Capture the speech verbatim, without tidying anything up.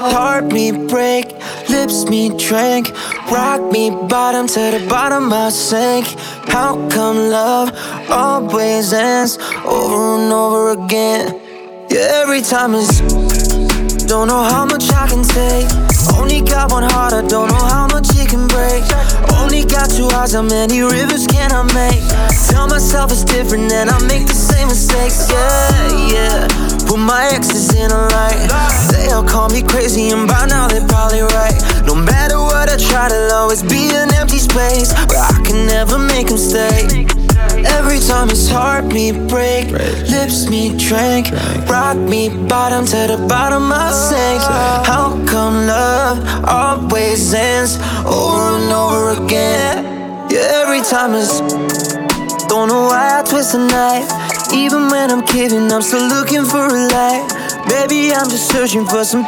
Heart me break, lips me drink, rock me bottom to the bottom I sink. How come love always ends over and over again? Yeah, every time it's don't know how much I can take. Only got one heart, I don't know how much it can break. Only got two eyes, how many rivers can I make? Tell myself it's different and I make the same mistakes. Yeah, yeah, put my exes in a light. They all call me crazy and by now they're probably right. No matter what I try, there'll always be an empty space where I can never make them stay. Every time his heart me break, lips me drink, rock me bottom to the bottom I sink. How come love always ends over and over again? Yeah, every time it's don't know why I twist the knife. Even when I'm kidding, I'm still looking for a light. Maybe I'm just searching for some